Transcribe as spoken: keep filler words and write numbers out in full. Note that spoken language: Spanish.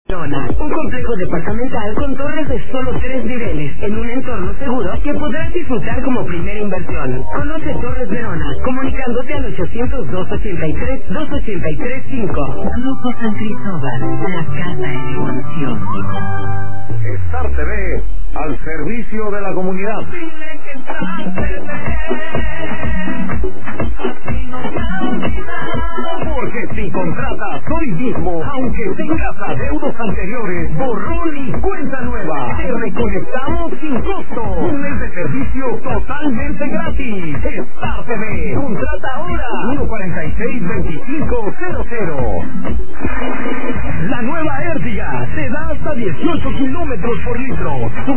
Un complejo departamental con torres de solo tres niveles, en un entorno seguro que podrás disfrutar como primera inversión. Conoce Torres Verona, comunicándote al ochocientos dos ochenta y tres dos ochenta y tres cinco. Grupo San Cristóbal, la casa en evolución. Star T V, al servicio de la comunidad. Dile que Star T V, así no se olvida. Porque si contratas hoy mismo, aunque tengas adeudos anteriores, borrón y cuenta nueva, te reconectamos sin costo. Un mes de servicio totalmente gratis. Star T V, contrata ahora. uno cuarenta y seis veinticinco cero cero. La nueva Ertiga te da hasta dieciocho kilómetros por litro.